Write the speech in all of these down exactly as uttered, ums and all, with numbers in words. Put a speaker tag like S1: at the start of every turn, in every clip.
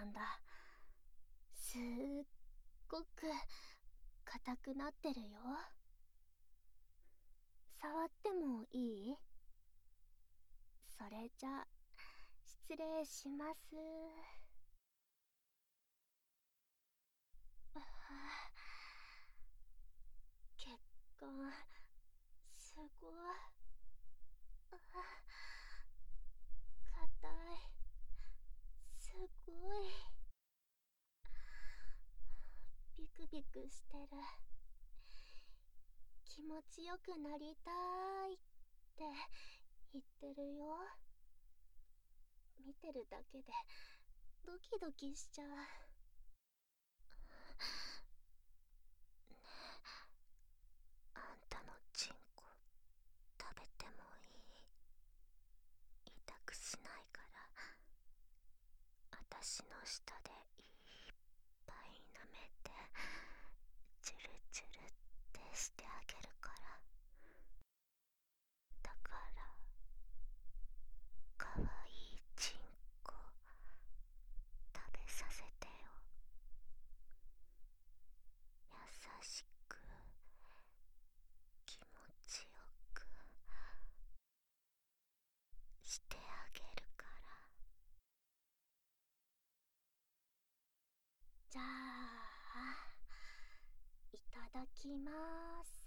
S1: んだ。すっごく硬くなってるよ。触ってもいい？それじゃ、失礼します。あ血管、すごい。あ硬い。すごい。ビクビクしてる。気持ちよくなりたいって言ってるよ。見てるだけでドキドキしちゃう。ねえ、あんたのチンコ食べてもいい？痛くしないから、あたしの舌でいっぱい舐めてチュルチュルってしてあげるから。だからかわいいチンコ食べさせてよ。優しく気持ちよくしてあげるから。じゃあ、いただきまーす。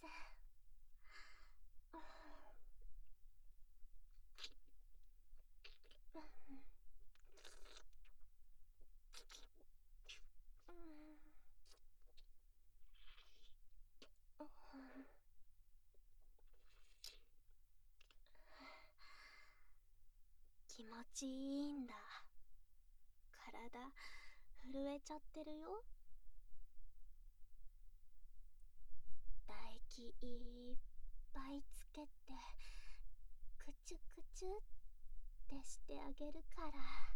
S1: 気持ちいいんだ。体震えちゃってるよ。唾液いっぱいつけてくちゅくちゅってしてあげるから。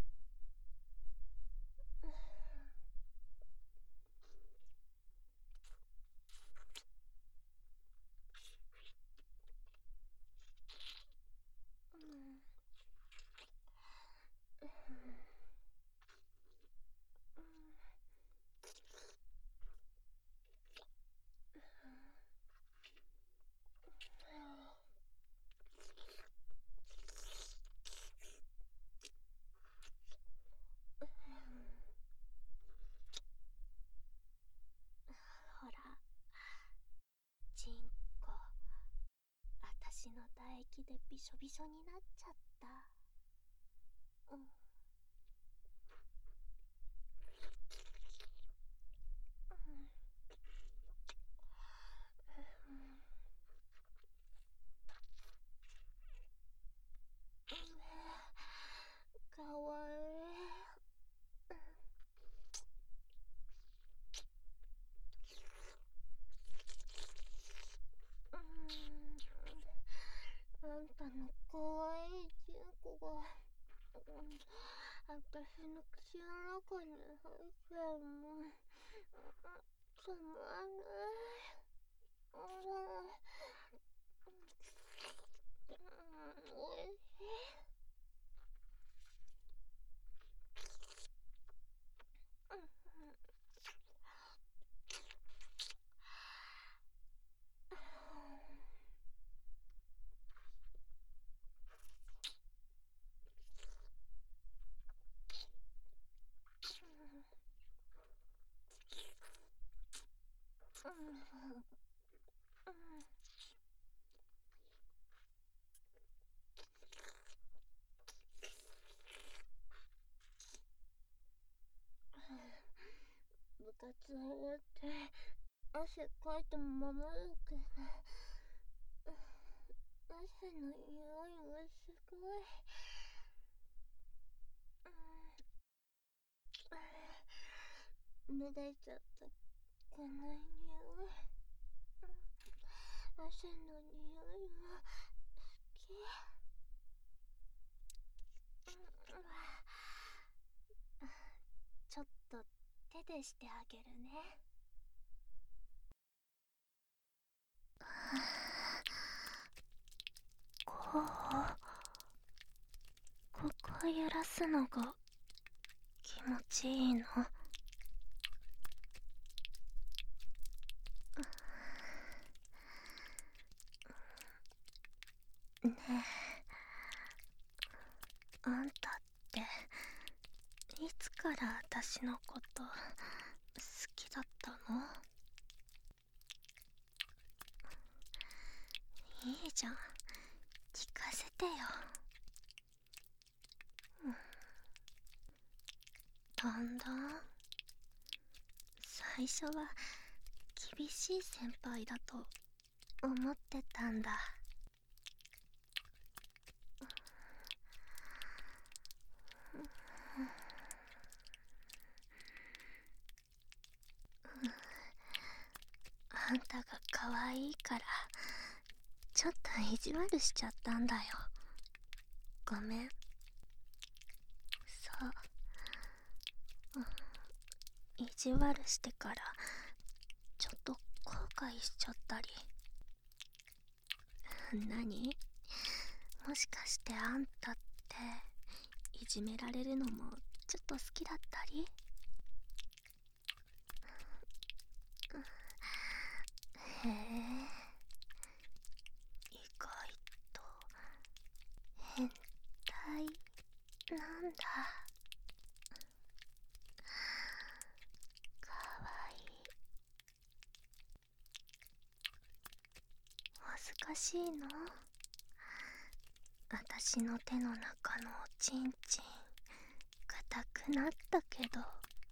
S1: ほら、チンコ、あたしの唾液でびしょびしょになっちゃった。うん。かわいい。あんたのかわいいチンコが、あたしの口の中に入ってるの。つまんない。おいしい。部活終わって汗かいたままだけど、汗の匂いがすごい。脱げちゃったこの匂い。汗の匂いが好き。ちょっと手でしてあげるね。こうここ揺らすのが気持ちいいの？ねえ、あんたっていつから私のこと好きだったの？いいじゃん、聞かせてよ。だんだん最初は厳しい先輩だと思ってたんだ。あんたが可愛いからちょっと意地悪しちゃったんだよ。ごめん。そう、うん、意地悪してからちょっと後悔しちゃったり。何？もしかしてあんたっていじめられるのもちょっと好きだったり？へえ、意外と変態なんだ。かわいい。恥ずかしいの？私の手の中のおちんちん硬くなったけど、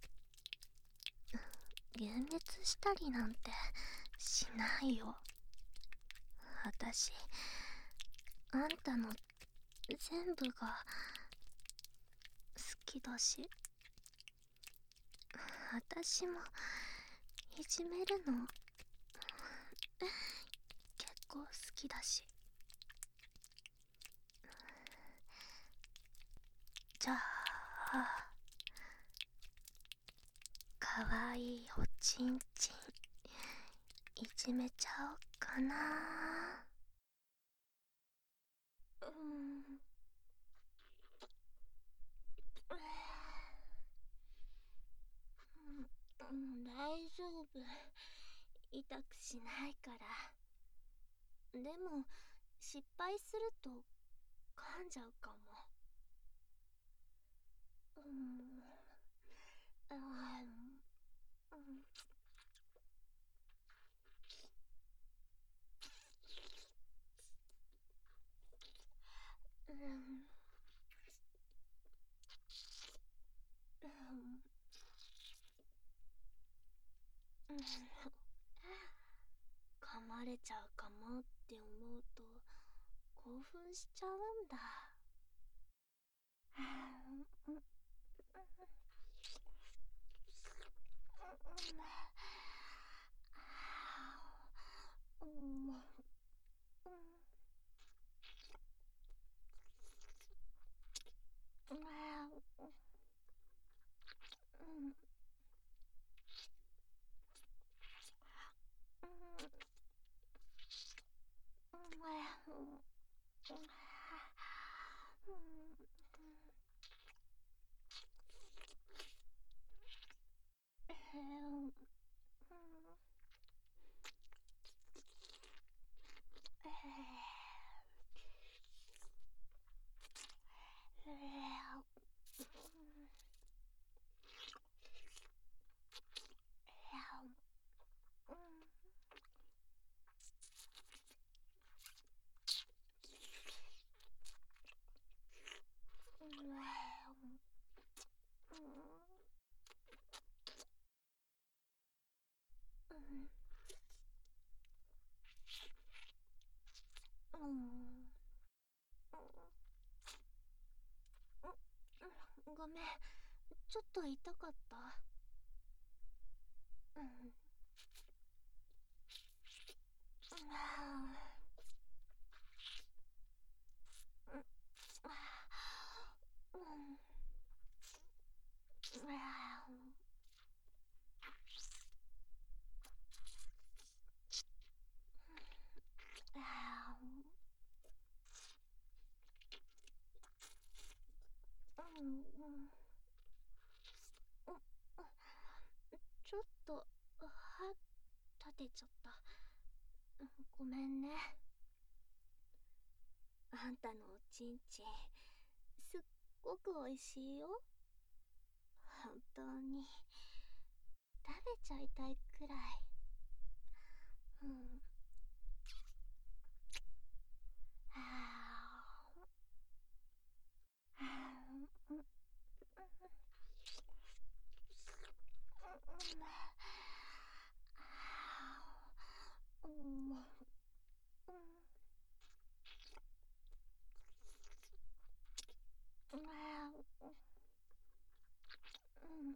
S1: 幻滅したりなんてしないよ。私あんたの全部が好きだし、私もいじめるの結構好きだし。じゃあかわいいおちんちんいじめちゃおうかな。うん、うん、大丈夫、痛くしないから。でも失敗すると噛んじゃうかも。うん、あー、うん、うん、うん、うん、噛まれちゃうかもって思うと興奮しちゃうんだ。うん、うん、うん、ごめん、ちょっと痛かった。うん、うん、 てちゃった。ごめんね。あんたのおちんちんすっごくおいしいよ。本当に食べちゃいたいくらい。うん。はあ。はあ。うん。うん。うん。うん。うん。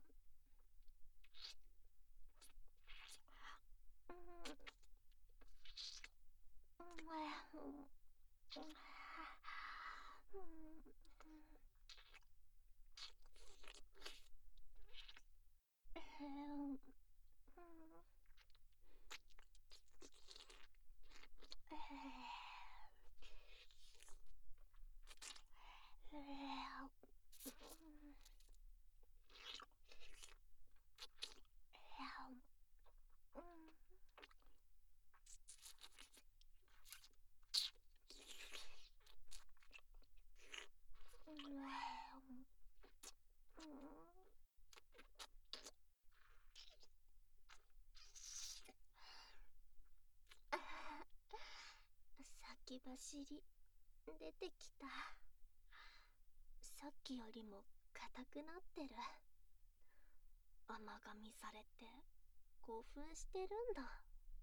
S1: 先走り出てきた。さっきよりも硬くなってる。甘噛みされて興奮してるんだ。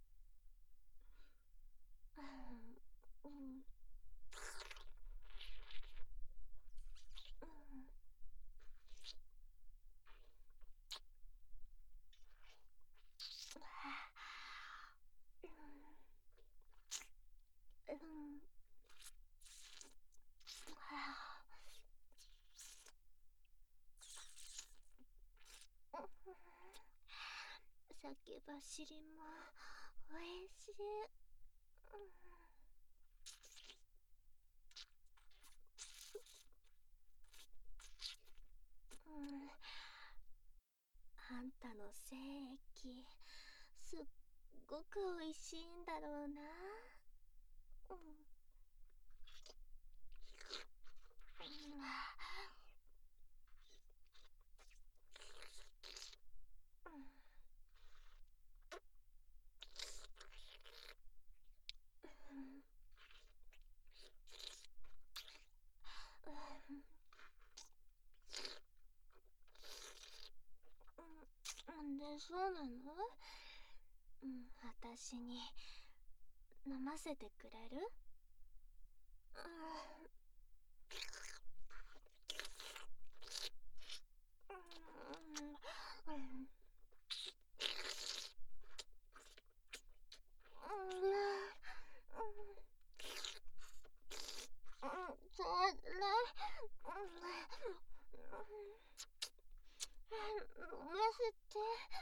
S1: うん。うん。うん。うん。先走りもおいしい。うん。あんたの精液すっごくおいしいんだろうな。うん。うん。で、そうなの？うん、私に飲ませてくれる？うん。うん。うん。うん。それ、飲ませて。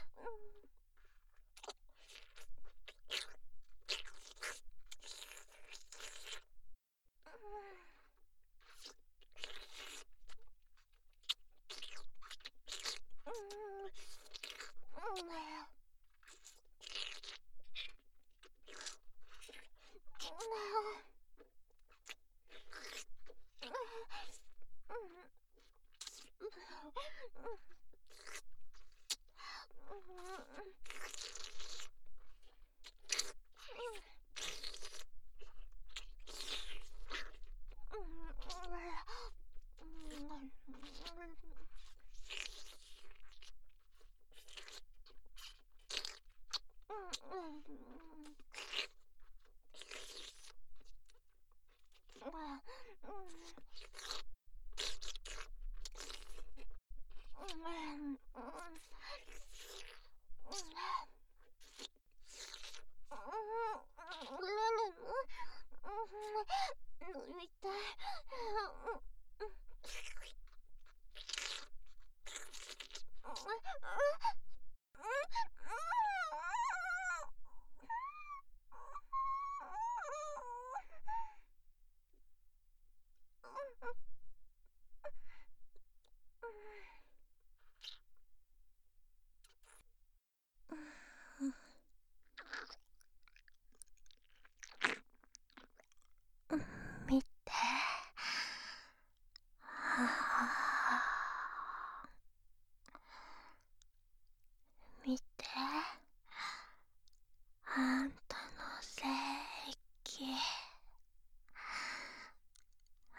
S1: 飲みたい。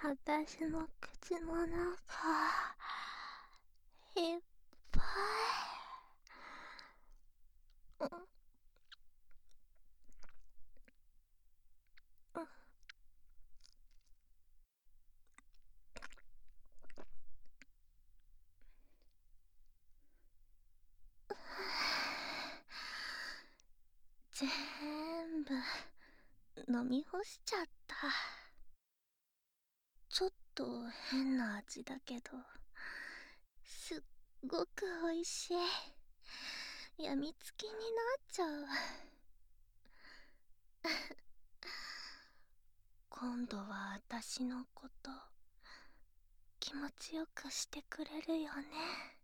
S1: 私の口の中いっぱい。うんうん全部飲み干しちゃった。ちょっと変な味だけどすっごくおいしい。やみつきになっちゃう。今度は私のこと気持ちよくしてくれるよね。